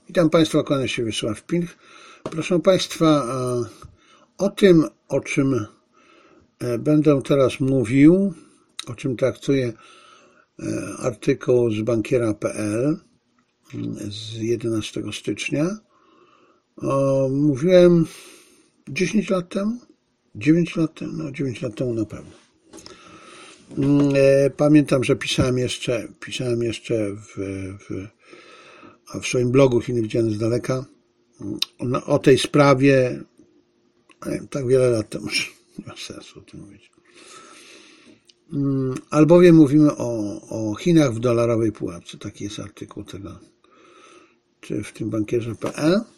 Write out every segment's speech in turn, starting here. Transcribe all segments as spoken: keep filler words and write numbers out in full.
Witam Państwa, kłania się Wiesław Pilch. Proszę Państwa, o tym, o czym będę teraz mówił, o czym traktuje artykuł z bankiera kropka pe el z jedenastego stycznia, mówiłem dziesięć lat temu, dziewięć lat temu, no dziewięć lat temu na pewno. Pamiętam, że pisałem jeszcze, pisałem jeszcze w, w, w swoim blogu Chiny widziane z daleka o tej sprawie, tak wiele lat temu, że nie ma sensu o tym mówić. Albowiem mówimy o, o Chinach w dolarowej pułapce. Taki jest artykuł tego, czy w tym bankierze kropka pe el.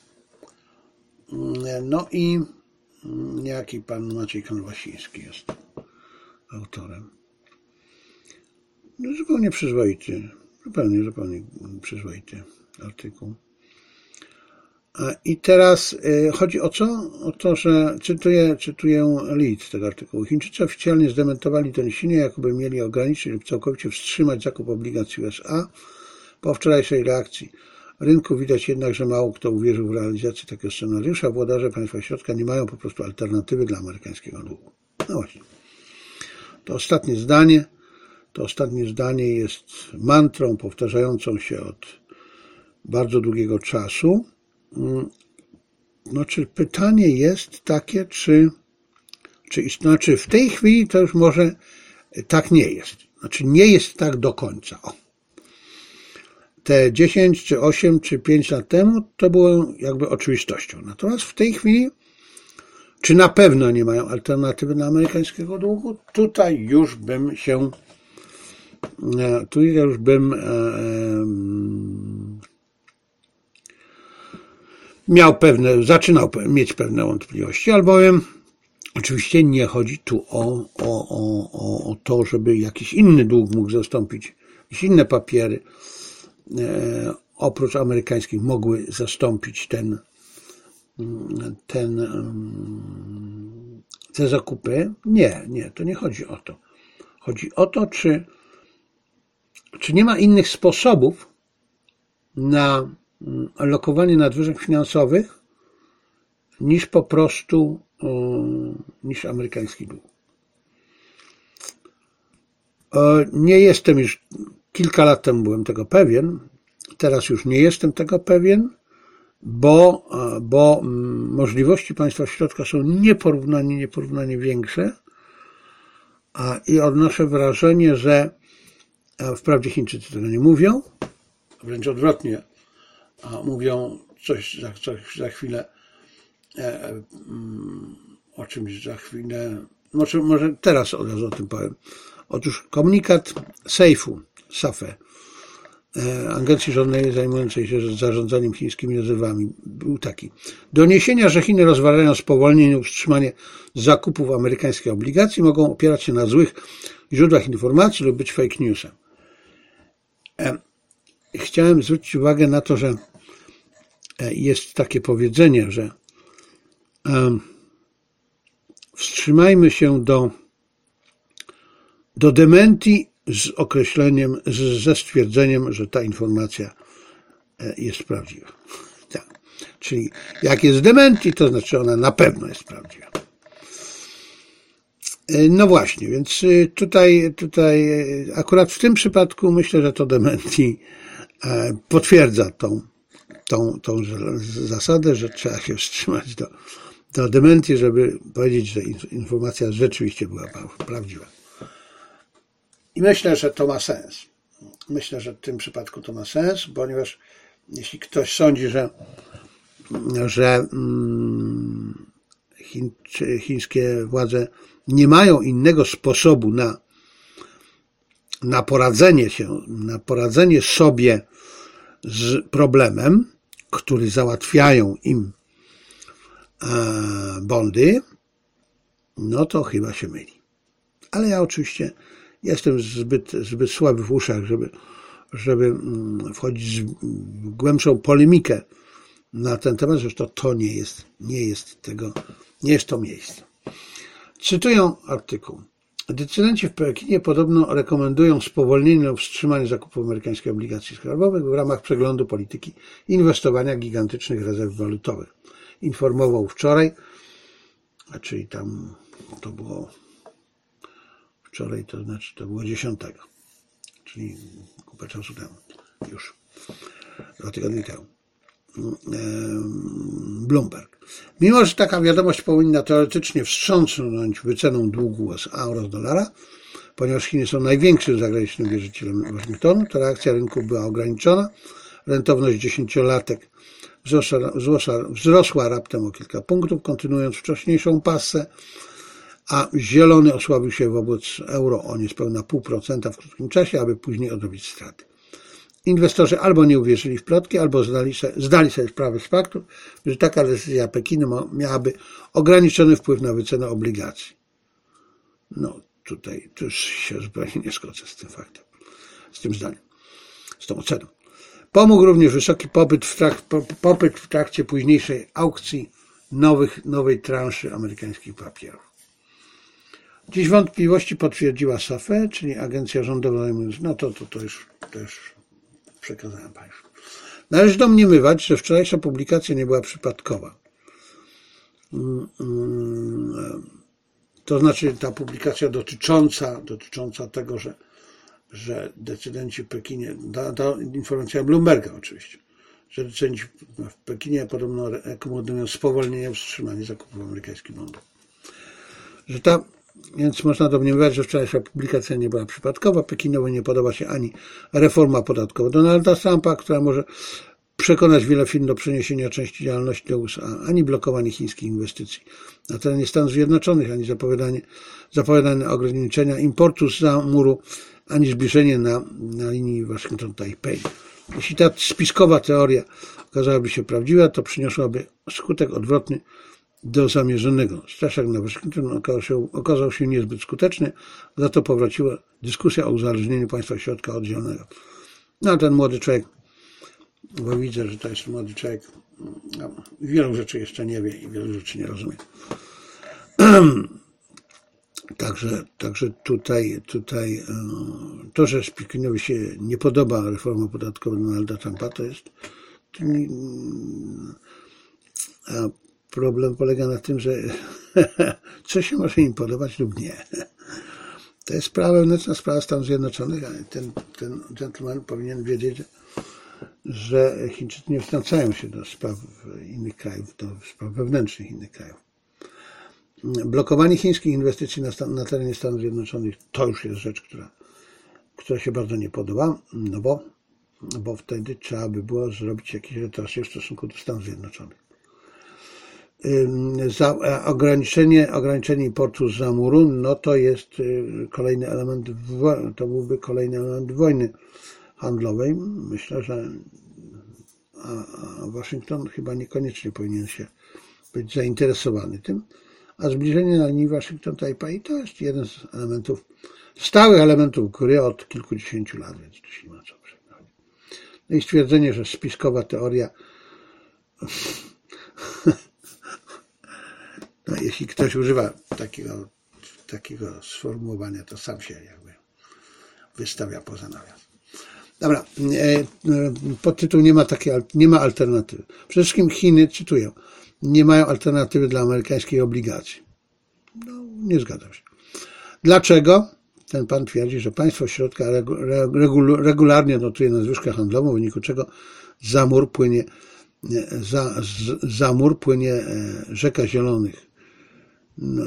No i niejaki pan Maciej Konwasiński jest autorem. Zupełnie przyzwoity, zupełnie, zupełnie przyzwoity artykuł. I teraz chodzi o co? O to, że cytuję, cytuję lead tego artykułu. Chińczycy oficjalnie zdementowali doniesienia, jakoby mieli ograniczyć lub całkowicie wstrzymać zakup obligacji U S A. Po wczorajszej reakcji rynku widać jednak, że mało kto uwierzył w realizację takiego scenariusza. Włodarze państwa środka nie mają po prostu alternatywy dla amerykańskiego długu. No właśnie. To ostatnie zdanie, to ostatnie zdanie jest mantrą powtarzającą się od bardzo długiego czasu. Znaczy pytanie jest takie, czy, czy znaczy w tej chwili to już może tak nie jest. Znaczy nie jest tak do końca. O. Te dziesięć, czy osiem, czy pięć lat temu to było jakby oczywistością. Natomiast w tej chwili, czy na pewno nie mają alternatywy dla amerykańskiego długu, tutaj już bym się, tu już bym miał pewne, zaczynał mieć pewne wątpliwości, albowiem oczywiście nie chodzi tu o, o, o, o to, żeby jakiś inny dług mógł zastąpić, jakieś inne papiery e, oprócz amerykańskich mogły zastąpić ten, ten, te zakupy. Nie, nie, to nie chodzi o to. Chodzi o to, czy, czy nie ma innych sposobów na alokowanie nadwyżek finansowych niż po prostu niż amerykański dług. Nie jestem już, kilka lat temu byłem tego pewien, teraz już nie jestem tego pewien, bo, bo możliwości państwa środka są nieporównanie, nieporównanie większe i odnoszę wrażenie, że wprawdzie Chińczycy tego nie mówią, wręcz odwrotnie, a mówią coś za, coś za chwilę e, o czymś za chwilę, może, może teraz od razu o tym powiem. Otóż komunikat sejfu, SAFE, e, agencji rządowej zajmującej się zarządzaniem chińskimi rezerwami, był taki. Doniesienia, że Chiny rozważają spowolnienie lub wstrzymanie zakupów amerykańskich obligacji, mogą opierać się na złych źródłach informacji lub być fake newsem. E, Chciałem zwrócić uwagę na to, że jest takie powiedzenie, że wstrzymajmy się do, do dementi z określeniem, ze stwierdzeniem, że ta informacja jest prawdziwa. Tak. Czyli jak jest dementi, to znaczy ona na pewno jest prawdziwa. No właśnie, więc tutaj, tutaj akurat w tym przypadku myślę, że to dementi potwierdza tą, tą, tą zasadę, że trzeba się wstrzymać do, do dementi, żeby powiedzieć, że informacja rzeczywiście była prawdziwa. I myślę, że to ma sens. Myślę, że w tym przypadku to ma sens, ponieważ jeśli ktoś sądzi, że, że Chin, chińskie władze nie mają innego sposobu na na poradzenie się, na poradzenie sobie z problemem, który załatwiają im bondy, no to chyba się myli. Ale ja oczywiście jestem zbyt, zbyt słaby w uszach, żeby, żeby wchodzić w głębszą polemikę na ten temat, zresztą to nie jest, nie jest tego, nie jest to miejsce. Cytuję artykuł. Decydenci w Pekinie podobno rekomendują spowolnienie lub wstrzymanie zakupu amerykańskich obligacji skarbowych w ramach przeglądu polityki inwestowania gigantycznych rezerw walutowych. Informował wczoraj, a czyli tam to było wczoraj, to znaczy to było dziesiątego, czyli kupę czasu temu, już dwa tygodnie temu. Bloomberg. Mimo że taka wiadomość powinna teoretycznie wstrząsnąć wyceną długu U S A oraz dolara, ponieważ Chiny są największym zagranicznym wierzycielem Waszyngtonu, to reakcja rynku była ograniczona. Rentowność dziesięciolatek wzrosła, wzrosła, wzrosła raptem o kilka punktów, kontynuując wcześniejszą passę, a zielony osłabił się wobec euro o niespełna pół procenta w krótkim czasie, aby później odrobić straty. Inwestorzy albo nie uwierzyli w plotki, albo zdali sobie, zdali sobie sprawę z faktu, że taka decyzja Pekinu miałaby ograniczony wpływ na wycenę obligacji. No tutaj to już się zupełnie nie zgodzę z tym faktem, z tym zdaniem, z tą oceną. Pomógł również wysoki popyt w, trak, popyt w trakcie późniejszej aukcji nowych, nowej transzy amerykańskich papierów. Dziś wątpliwości potwierdziła S A F E, czyli agencja rządowa, no to, to, to, już, to już przekazałem Państwu. Należy domniemywać, że wczorajsza publikacja nie była przypadkowa. To znaczy ta publikacja dotycząca, dotycząca tego, że, że decydenci w Pekinie, ta, ta informacja Bloomberga oczywiście, że decydenci w Pekinie podobno rekomendują spowolnienie, wstrzymanie zakupów amerykańskich bondów. Że ta Więc można domniemywać, że wczorajsza publikacja nie była przypadkowa. Pekinowi nie podoba się ani reforma podatkowa Donalda Trumpa, która może przekonać wiele firm do przeniesienia części działalności do U S A, ani blokowanie chińskich inwestycji na terenie Stanów Zjednoczonych, ani zapowiadanie, zapowiadane ograniczenia importu zza muru, ani zbliżenie na, na linii Waszyngton-Tajpej. Jeśli ta spiskowa teoria okazałaby się prawdziwa, to przyniosłaby skutek odwrotny do zamierzonego. Straszak na Waszyngton okazał się, okazał się niezbyt skuteczny, za to powróciła dyskusja o uzależnieniu państwa środka od zielonego. No a ten młody człowiek, bo widzę, że to jest młody człowiek, no, wielu rzeczy jeszcze nie wie i wielu rzeczy nie rozumie. Także, także tutaj, tutaj to, że Pekinowi się nie podoba reforma podatkowa Donalda Trumpa, to jest to nie, a problem polega na tym, że coś się może im podobać lub nie. To jest sprawa wewnętrzna, sprawa Stanów Zjednoczonych, a ten, ten gentleman powinien wiedzieć, że Chińczycy nie wtrącają się do spraw innych krajów, do spraw wewnętrznych innych krajów. Blokowanie chińskich inwestycji na, na terenie Stanów Zjednoczonych to już jest rzecz, która, która się bardzo nie podoba, no bo, bo wtedy trzeba by było zrobić jakieś retrakcje w stosunku do Stanów Zjednoczonych. Za ograniczenie, ograniczenie importu zza muru, no to jest kolejny element, to byłby kolejny element wojny handlowej. Myślę, że a Waszyngton chyba niekoniecznie powinien się być zainteresowany tym, a zbliżenie na linii Waszyngton-Tajpej to jest jeden z elementów, stałych elementów gry od kilkudziesięciu lat, więc tu się nie ma co przekonać. No i stwierdzenie, że spiskowa teoria no, jeśli ktoś używa takiego, takiego sformułowania, to sam się jakby wystawia poza nawias. Dobra, podtytuł nie ma takiej, nie ma alternatywy. Przede wszystkim Chiny, cytuję, nie mają alternatywy dla amerykańskiej obligacji. No, nie zgadzam się. Dlaczego? Ten pan twierdzi, że państwo środka regularnie notuje nadwyżkę handlową, w wyniku czego za mur płynie, za, za mur płynie rzeka zielonych. No,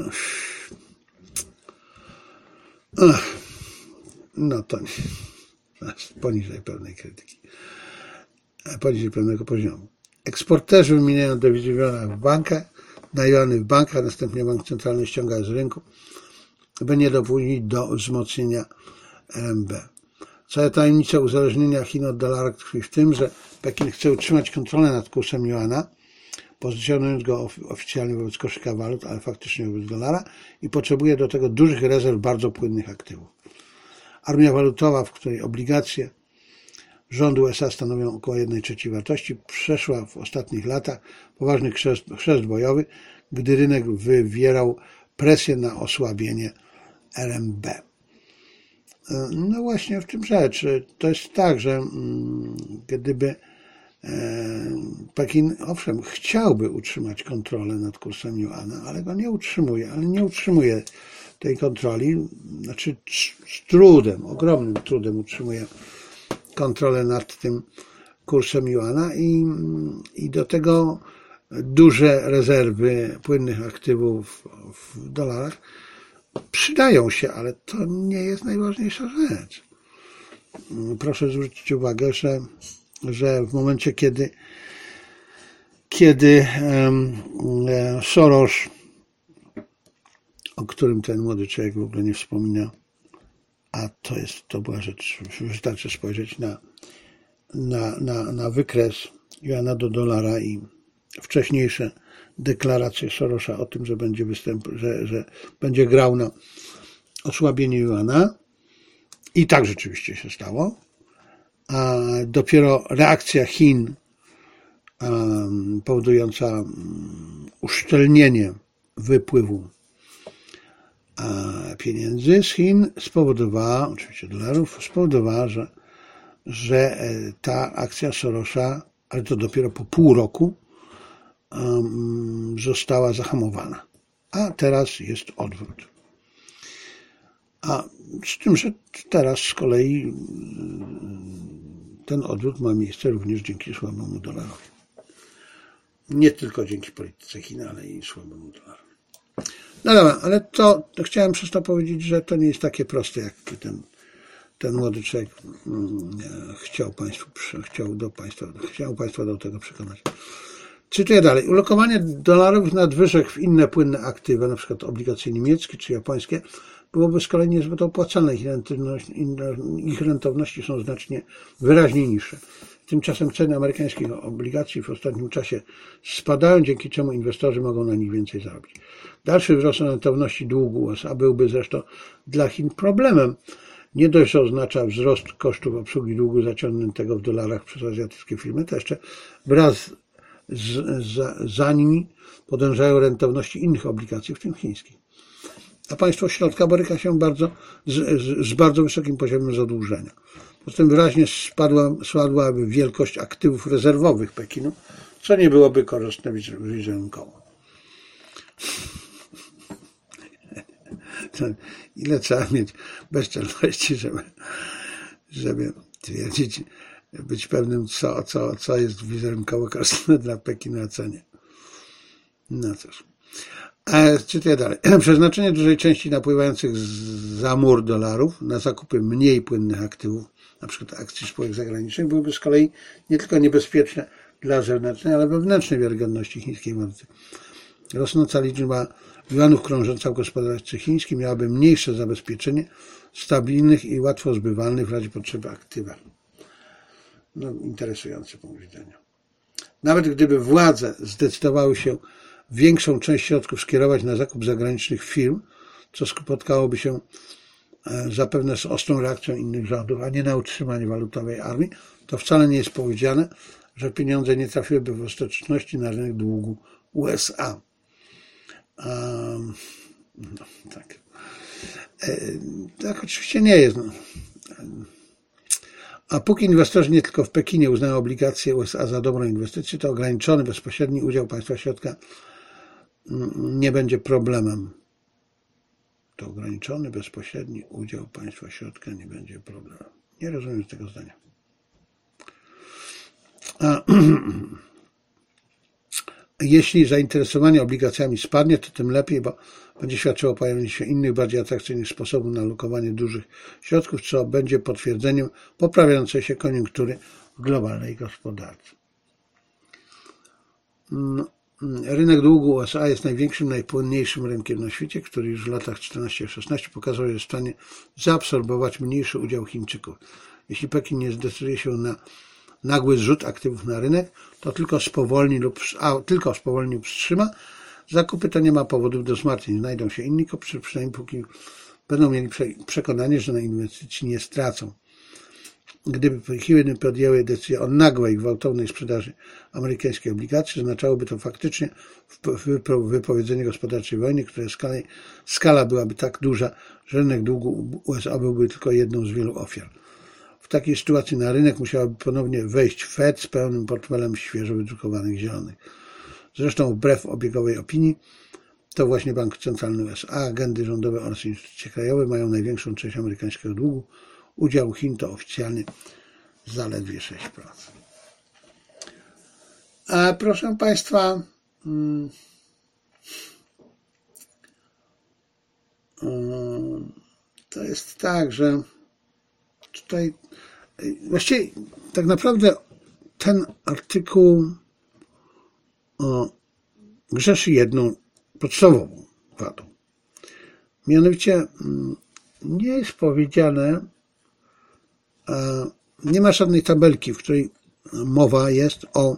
Ach, no to nie. Poniżej pewnej krytyki. Poniżej pewnego poziomu. Eksporterzy wymieniają dewizy w bankach, najony w bankach, a następnie bank centralny ściąga z rynku, by nie dopuścić do wzmocnienia R M B. Cała tajemnica uzależnienia Chin od dolara tkwi w tym, że Pekin chce utrzymać kontrolę nad kursem juana, pozycjonując go oficjalnie wobec koszyka walut, ale faktycznie wobec dolara i potrzebuje do tego dużych rezerw bardzo płynnych aktywów. Armia walutowa, w której obligacje rządu U S A stanowią około jednej trzeciej wartości, przeszła w ostatnich latach poważny chrzest, chrzest bojowy, gdy rynek wywierał presję na osłabienie R M B. No właśnie w tym rzecz. To jest tak, że gdyby Pekin, owszem, chciałby utrzymać kontrolę nad kursem juana, ale go nie utrzymuje, ale nie utrzymuje tej kontroli, znaczy z trudem, ogromnym trudem utrzymuje kontrolę nad tym kursem juana i, i do tego duże rezerwy płynnych aktywów w dolarach przydają się, ale to nie jest najważniejsza rzecz. Proszę zwrócić uwagę, że, że w momencie, kiedy, kiedy Soros, o którym ten młody człowiek w ogóle nie wspomina, a to jest, to była rzecz, wystarczy spojrzeć na, na, na, na wykres juana do dolara i wcześniejsze deklaracje Sorosa o tym, że będzie występ, że, że będzie grał na osłabienie juana. I tak rzeczywiście się stało. A dopiero reakcja Chin um, powodująca um, uszczelnienie wypływu um, pieniędzy z Chin spowodowała, oczywiście dolarów, spowodowała, że, że ta akcja Sorosa, ale to dopiero po pół roku, um, została zahamowana. A teraz jest odwrót. A z tym, że teraz z kolei ten odwrót ma miejsce również dzięki słabemu dolarowi. Nie tylko dzięki polityce Chin, ale i słabemu dolarowi. No dobra, ale to, to chciałem przez to powiedzieć, że to nie jest takie proste, jak ten, ten młody człowiek chciał Państwu, chciał do Państwa, chciał Państwa do tego przekonać. Cytuję dalej. Ulokowanie dolarów nadwyżek w inne płynne aktywa, na przykład obligacje niemieckie czy japońskie, byłoby z kolei niezbyt opłacalne. Ich rentowności, ich rentowności są znacznie wyraźnie niższe. Tymczasem ceny amerykańskich obligacji w ostatnim czasie spadają, dzięki czemu inwestorzy mogą na nich więcej zarobić. Dalszy wzrost rentowności długu U S A byłby zresztą dla Chin problemem. Nie dość, że oznacza wzrost kosztów obsługi długu zaciągniętego w dolarach przez azjatyckie firmy, to jeszcze wraz z, za, za nimi podążają rentowności innych obligacji, w tym chińskich. A państwo środka boryka się bardzo, z, z, z bardzo wysokim poziomem zadłużenia. Poza tym wyraźnie spadła, spadłaby wielkość aktywów rezerwowych Pekinu, co nie byłoby korzystne wizerunkowo. Ile trzeba mieć bezczelności, żeby, żeby twierdzić, być pewnym, co, co, co jest wizerunkowo korzystne dla Pekinu, a co nie. No cóż. Czytuję dalej. Przeznaczenie dużej części napływających za mur dolarów na zakupy mniej płynnych aktywów, na przykład akcji spółek zagranicznych, byłyby z kolei nie tylko niebezpieczne dla zewnętrznej, ale wewnętrznej wiarygodności chińskiej waluty. Rosnąca liczba juanów krążąca w gospodarce chińskiej miałaby mniejsze zabezpieczenie stabilnych i łatwo zbywalnych w razie potrzeby aktywa. No, interesujący punkt widzenia. Nawet gdyby władze zdecydowały się większą część środków skierować na zakup zagranicznych firm, co spotkałoby się zapewne z ostrą reakcją innych rządów, a nie na utrzymanie walutowej armii, to wcale nie jest powiedziane, że pieniądze nie trafiłyby w ostateczności na rynek długu U S A. Um, no, tak. E, tak oczywiście nie jest. No. A póki inwestorzy nie tylko w Pekinie uznają obligacje U S A za dobrą inwestycję, to ograniczony bezpośredni udział państwa środka nie będzie problemem. To ograniczony bezpośredni udział państwa środka nie będzie problemem. Nie rozumiem tego zdania. A, jeśli zainteresowanie obligacjami spadnie, to tym lepiej, bo będzie świadczyło o pojawieniu się innych, bardziej atrakcyjnych sposobów na lokowanie dużych środków, co będzie potwierdzeniem poprawiającej się koniunktury w globalnej gospodarce. Rynek długu U S A jest największym, najpłynniejszym rynkiem na świecie, który już w latach czternaście szesnaście pokazał, że jest w stanie zaabsorbować mniejszy udział Chińczyków. Jeśli Pekin nie zdecyduje się na nagły zrzut aktywów na rynek, to tylko spowolni lub, a, tylko spowolni lub wstrzyma zakupy, to nie ma powodów do zmartwień. Znajdą się inni, przynajmniej póki będą mieli przekonanie, że na inwestycji nie stracą. gdyby Chiny podjęły decyzję o nagłej, gwałtownej sprzedaży amerykańskiej obligacji, oznaczałoby to faktycznie wypowiedzenie gospodarczej wojny, której skala, skala byłaby tak duża, że rynek długu U S A byłby tylko jedną z wielu ofiar. W takiej sytuacji na rynek musiałaby ponownie wejść Fed z pełnym portfelem świeżo wydrukowanych zielonych. Zresztą wbrew obiegowej opinii, to właśnie Bank Centralny U S A, agendy rządowe oraz instytucje krajowe mają największą część amerykańskiego długu. Udział Chin to oficjalnie zaledwie sześć procent. A proszę Państwa, to jest tak, że tutaj właściwie tak naprawdę ten artykuł grzeszy jedną podstawową wadą. Mianowicie nie jest powiedziane, nie ma żadnej tabelki, w której mowa jest o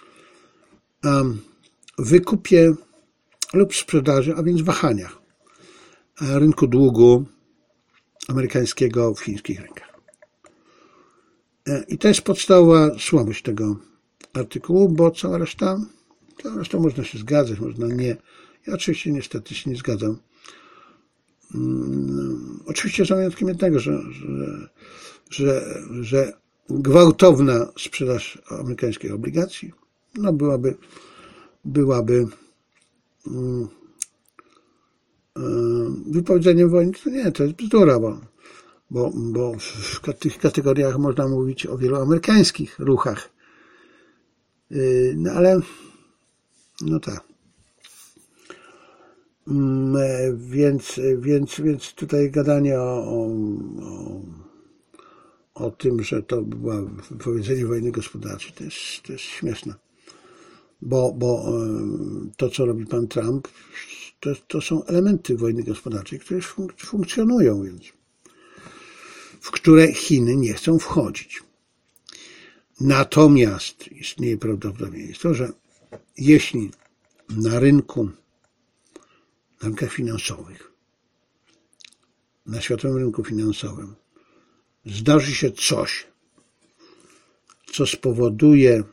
wykupie lub sprzedaży, a więc wahaniach rynku długu amerykańskiego w chińskich rękach. I to jest podstawowa słabość tego artykułu, bo cała reszta, cała reszta można się zgadzać, można nie. Ja oczywiście niestety się nie zgadzam. Hmm, oczywiście za wyjątkiem jednego, że, że, że, że gwałtowna sprzedaż amerykańskich obligacji no byłaby, byłaby hmm, wypowiedzeniem wojny. To nie, to jest bzdura, bo, bo, bo w tych kategoriach można mówić o wielu amerykańskich ruchach. No ale no tak. Więc, więc, więc tutaj gadanie o, o, o tym, że to była wypowiedzenie wojny gospodarczej, to jest, to jest śmieszne. Bo, bo to, co robi pan Trump, to, to są elementy wojny gospodarczej, które funk- funkcjonują, więc w które Chiny nie chcą wchodzić. Natomiast istnieje prawdopodobieństwo, że jeśli na rynku, na rynkach finansowych, na światowym rynku finansowym zdarzy się coś, co spowoduje,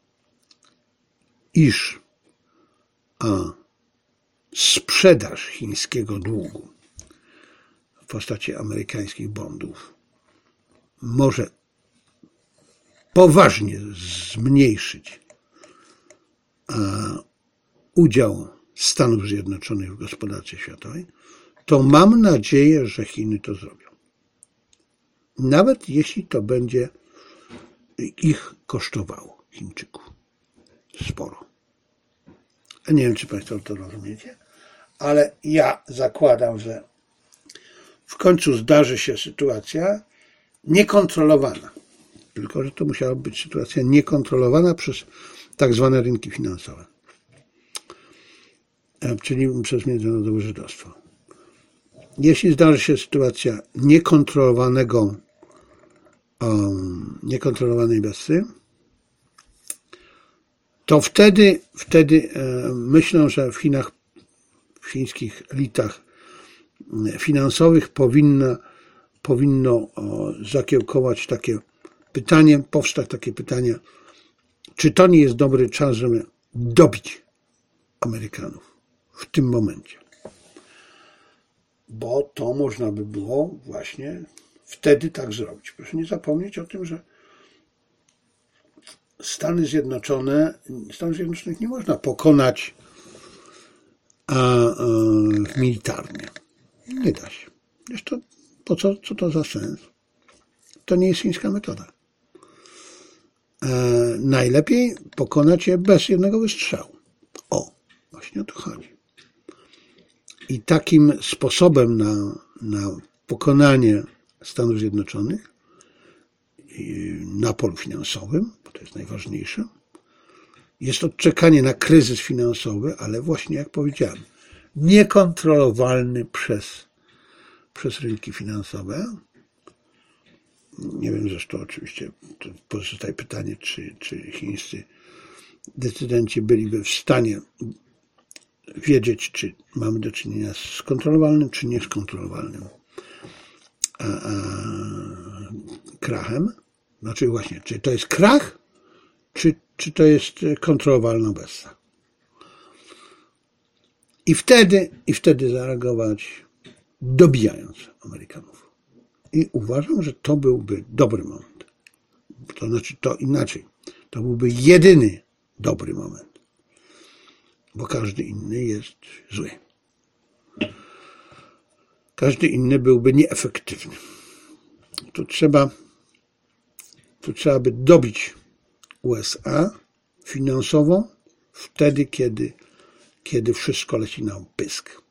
iż a, sprzedaż chińskiego długu w postaci amerykańskich bondów może poważnie zmniejszyć a, udział Stanów Zjednoczonych w gospodarce światowej, to mam nadzieję, że Chiny to zrobią. Nawet jeśli to będzie ich kosztowało, Chińczyków, sporo. Ja nie wiem, czy Państwo to rozumiecie, ale ja zakładam, że w końcu zdarzy się sytuacja niekontrolowana. Tylko że to musiała być sytuacja niekontrolowana przez tak zwane rynki finansowe, czyli przez międzynarodowe żydostwo. Jeśli zdarzy się sytuacja niekontrolowanego, um, niekontrolowanej besty, to wtedy, wtedy e, myślę, że w Chinach, w chińskich elitach finansowych powinno, powinno o, zakiełkować takie pytanie, powstać takie pytanie, czy to nie jest dobry czas, żeby dobić Amerykanów w tym momencie. Bo to można by było właśnie wtedy tak zrobić. Proszę nie zapomnieć o tym, że Stany Zjednoczone, Stanów Zjednoczonych nie można pokonać a, a, militarnie. Nie da się. Zresztą po co, co to za sens? To nie jest chińska metoda. E, najlepiej pokonać je bez jednego wystrzału. O, właśnie o to chodzi. I takim sposobem na, na pokonanie Stanów Zjednoczonych na polu finansowym, bo to jest najważniejsze, jest odczekanie na kryzys finansowy, ale właśnie jak powiedziałem, niekontrolowalny przez, przez rynki finansowe. Nie wiem, zresztą oczywiście pozostaje pytanie, czy, czy chińscy decydenci byliby w stanie wiedzieć, czy mamy do czynienia z skontrolowalnym, czy nieskontrolowalnym a, a, krachem. Znaczy właśnie, czy to jest krach, czy, czy to jest kontrolowalna obecna. I wtedy, i wtedy zareagować, dobijając Amerykanów. I uważam, że to byłby dobry moment. To znaczy, to inaczej. To byłby jedyny dobry moment. Bo każdy inny jest zły. Każdy inny byłby nieefektywny. Tu trzeba, tu trzeba by dobić U S A finansowo wtedy, kiedy, kiedy wszystko leci na pysk.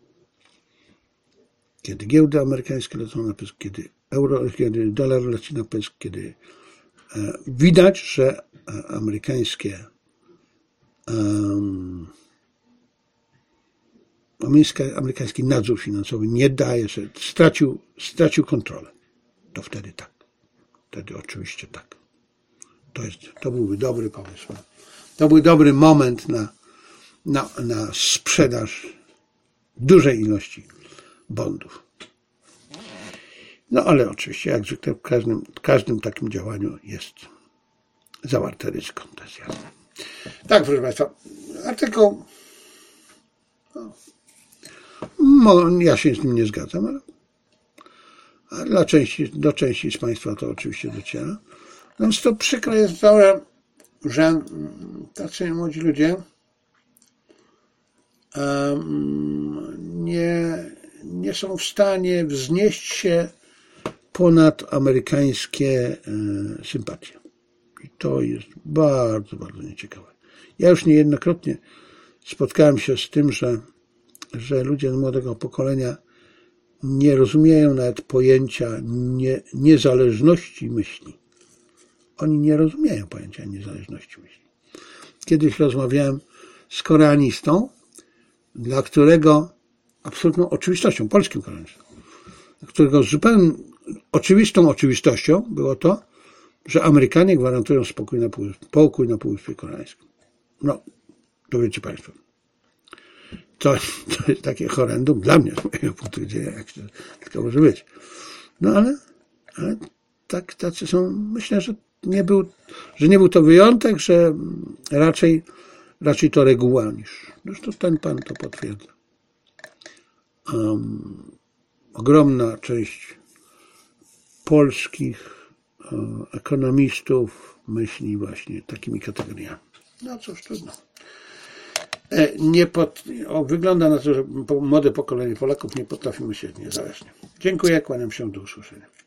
Kiedy giełdy amerykańskie lecą na pysk, kiedy euro, kiedy dolar leci na pysk, kiedy e, widać, że amerykańskie um, amerykański nadzór finansowy nie daje, że stracił, stracił kontrolę. To wtedy tak. Wtedy oczywiście tak. To, jest, to byłby dobry pomysł. To był dobry moment na, na, na sprzedaż dużej ilości bondów. No ale oczywiście, jak zwykle w każdym, w każdym takim działaniu jest zawarte ryzyko. To jest jasne. Tak, proszę Państwa, artykuł, no, ja się z nim nie zgadzam, ale, ale dla części, do części z Państwa to oczywiście dociera. Więc to przykre jest to, że tacy młodzi ludzie um, nie, nie są w stanie wznieść się ponad amerykańskie e, sympatie. I to jest bardzo, bardzo nieciekawe. Ja już niejednokrotnie spotkałem się z tym, że, że ludzie z młodego pokolenia nie rozumieją nawet pojęcia nie, niezależności myśli. Oni nie rozumieją pojęcia niezależności myśli. Kiedyś rozmawiałem z koreanistą, dla którego absolutną oczywistością, polskim koreanistą, dla którego zupełnie oczywistą oczywistością było to, że Amerykanie gwarantują spokój na półwyspie, pokój na Półwyspie Koreańskim. No, to wiecie Państwo. To, to jest takie horrendum dla mnie, z mojego punktu widzenia, jak to tylko może być. No ale, ale tak, tacy są, myślę, że nie był, że nie był to wyjątek, że raczej, raczej to reguła niż, zresztą ten pan to potwierdza. Um, ogromna część polskich um, ekonomistów myśli właśnie takimi kategoriami. No cóż, trudno. Nie pod, o, wygląda na to, że młode pokolenie Polaków nie potrafi myśleć niezależnie. Dziękuję, kłaniam się, do usłyszenia.